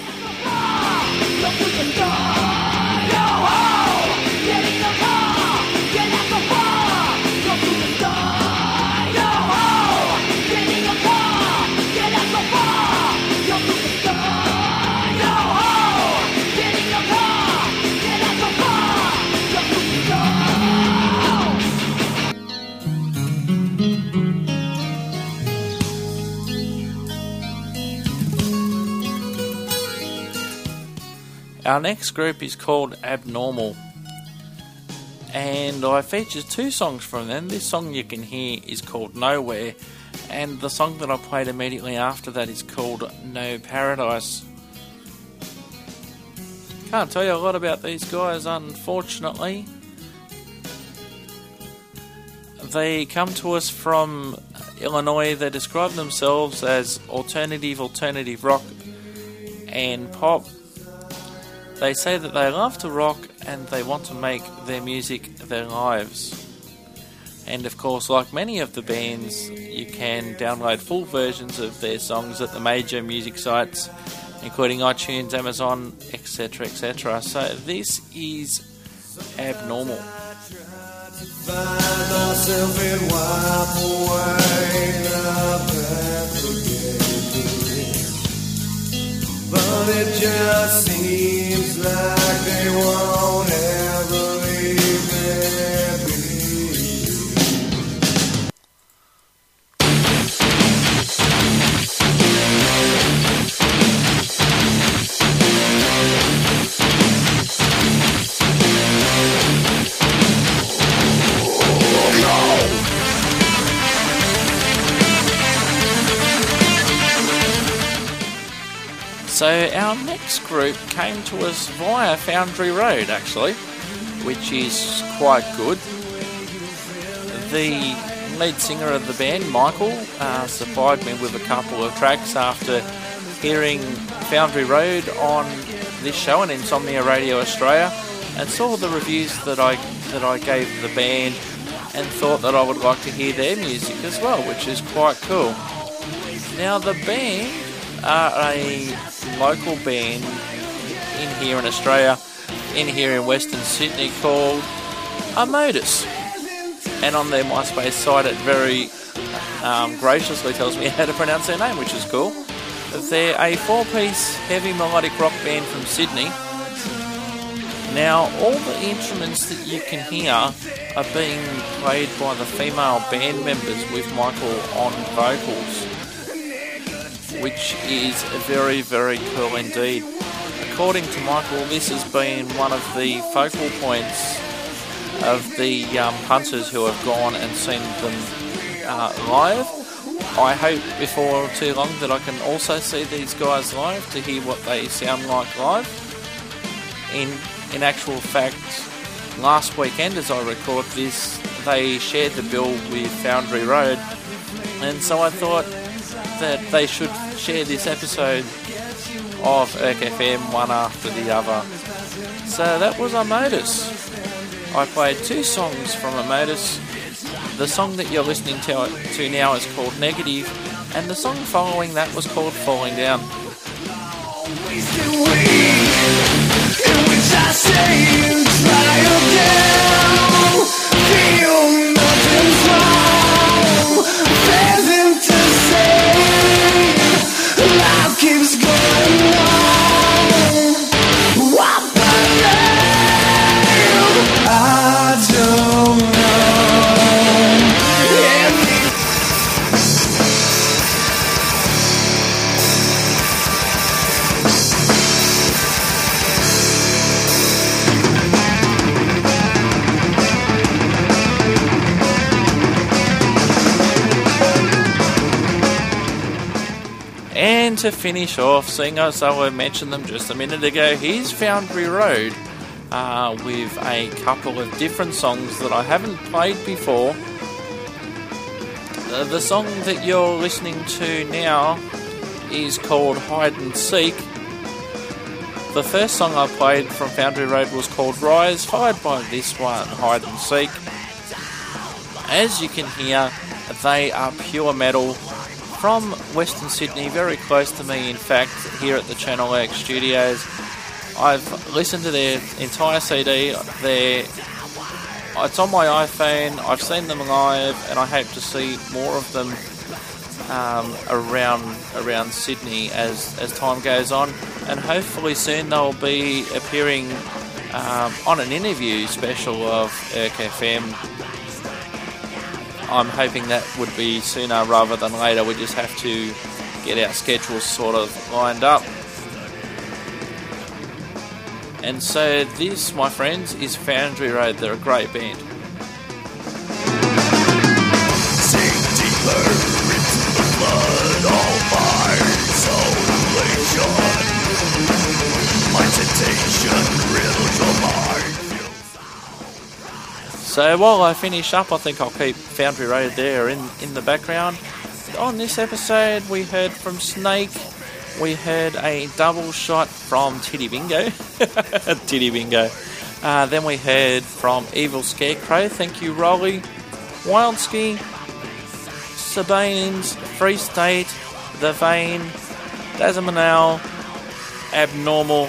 Our next group is called Abnormal, and I featured two songs from them. This song you can hear is called Nowhere, and the song that I played immediately after that is called No Paradise. Can't tell you a lot about these guys, unfortunately. They come to us from Illinois. They describe themselves as alternative, alternative rock and pop. They say that they love to rock and they want to make their music their lives. And of course, like many of the bands, you can download full versions of their songs at the major music sites, including iTunes, Amazon, et cetera, et cetera. So this is Abnormal. Find myself and wipe away the but it just seems like they won't ever leave me be. So our next group came to us via Foundry Road, actually, which is quite good. The lead singer of the band, Michael, uh, supplied me with a couple of tracks after hearing Foundry Road on this show on Insomnia Radio Australia, and saw the reviews that I that I gave the band, and thought that I would like to hear their music as well, which is quite cool. Now, the band are a local band in here in Australia, in here in Western Sydney, called Amodus. And on their MySpace site it very um, graciously tells me how to pronounce their name, which is cool. They're a four-piece heavy melodic rock band from Sydney. Now, all the instruments that you can hear are being played by the female band members with Michael on vocals, which is very, very cool indeed. According to Michael, this has been one of the focal points of the um, punters who have gone and seen them uh, live. I hope before too long that I can also see these guys live to hear what they sound like live. In in actual fact, last weekend as I record this, they shared the bill with Foundry Road, and so I thought that they should share this episode of Erk F M, one after the other. So that was Amotus. I played two songs from Amotus. The song that you're listening to, to now is called Negative, and the song following that was called Falling Down. Keeps going on. What the name? I don't know. And to finish off, seeing as I mentioned them just a minute ago, here's Foundry Road uh, with a couple of different songs that I haven't played before. Uh, the song that you're listening to now is called Hide and Seek. The first song I played from Foundry Road was called Rise, followed by this one, Hide and Seek. As you can hear, they are pure metal. From Western Sydney, very close to me, in fact, here at the Channel X studios. I've listened to their entire C D. They're, it's on my iPhone. I've seen them live, and I hope to see more of them um, around around Sydney as, as time goes on. And hopefully soon they'll be appearing um, on an interview special of Erk F M. I'm hoping that would be sooner rather than later. We just have to get our schedules sort of lined up. And so this, my friends, is Foundry Road. They're a great band. Sink deeper into the blood, all my isolation. My temptation riddles your mind. So while I finish up, I think I'll keep Foundry Road there in, in the background. On this episode, we heard from Snake. We heard a double shot from Titty Bingo. Titty Bingo. Uh, then we heard from Evil Scarecrow. Thank you, Rolly. Wildski. Sabines. Free State. The Vein. Dazamanel. Abnormal.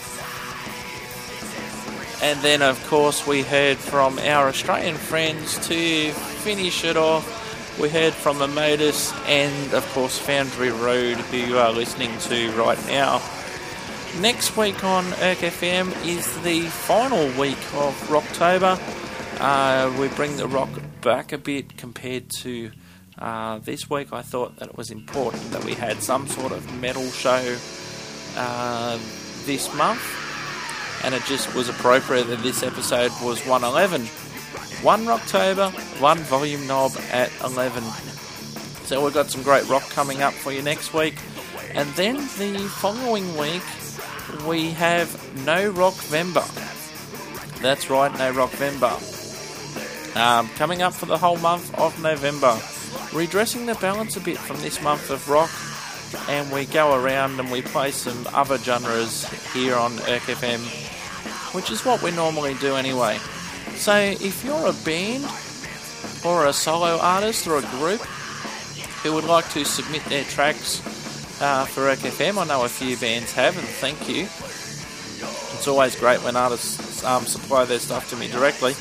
And then, of course, we heard from our Australian friends to finish it off. We heard from Amotus and, of course, Foundry Road, who you are listening to right now. Next week on Erk F M is the final week of Rocktober. Uh, we bring the rock back a bit compared to uh, this week. I thought that it was important that we had some sort of metal show uh, this month. And it just was appropriate that this episode was one eleven. One Rocktober, one volume knob at eleven. So we've got some great rock coming up for you next week. And then the following week, we have No Rockvember. That's right, No Rockvember. Um, coming up for the whole month of November. Redressing the balance a bit from this month of rock. And we go around and we play some other genres here on Erk F M, which is what we normally do anyway. So if you're a band or a solo artist or a group who would like to submit their tracks uh, for Erk F M, I know a few bands have, and thank you. It's always great when artists um, supply their stuff to me directly.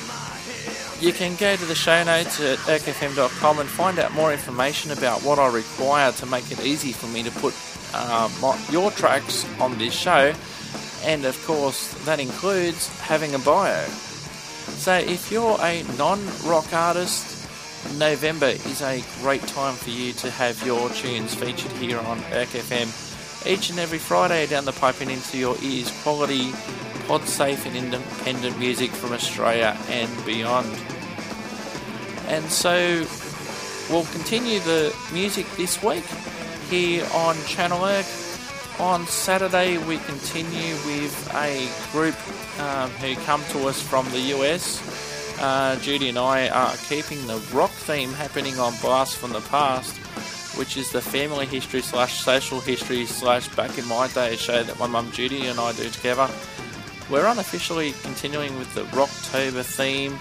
You can go to the show notes at erk f m dot com and find out more information about what I require to make it easy for me to put uh, my, your tracks on this show. And of course, that includes having a bio. So if you're a non-rock artist, November is a great time for you to have your tunes featured here on Erk F M. Each and every Friday down the pipe and into your ears, quality, pod-safe and independent music from Australia and beyond. And so we'll continue the music this week here on Channel Erk. On Saturday we continue with a group um, who come to us from the U S. Uh, Judy and I are keeping the rock theme happening on Blast from the Past which is the family history slash social history slash back in my day show that my mum Judy and I do together. We're unofficially continuing with the Rocktober theme,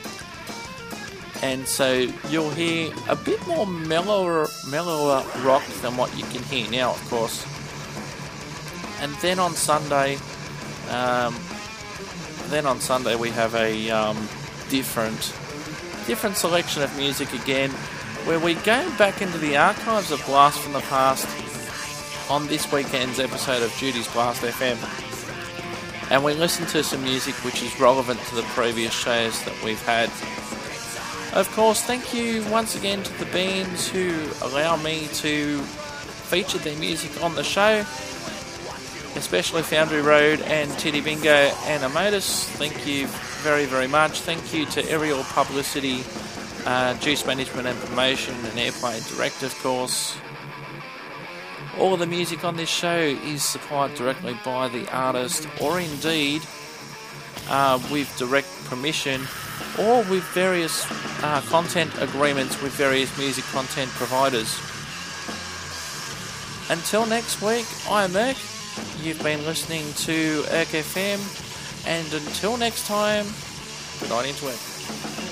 and so you'll hear a bit more mellower, mellower rock than what you can hear now, of course. And then on Sunday, um, then on Sunday we have a um, different, different selection of music again, where we go back into the archives of Blast from the Past on this weekend's episode of Judy's Blast F M. And we listen to some music which is relevant to the previous shows that we've had. Of course, thank you once again to the bands who allow me to feature their music on the show, especially Foundry Road and Titty Bingo and Amotus. Thank you very, very much. Thank you to Aerial Publicity, uh, Juice Management and Promotion, and Airplay Direct, of course. All of the music on this show is supplied directly by the artist, or indeed uh, with direct permission, or with various uh, content agreements with various music content providers. Until next week, I'm Erk. You've been listening to Erk F M, and until next time, good night, Interweb.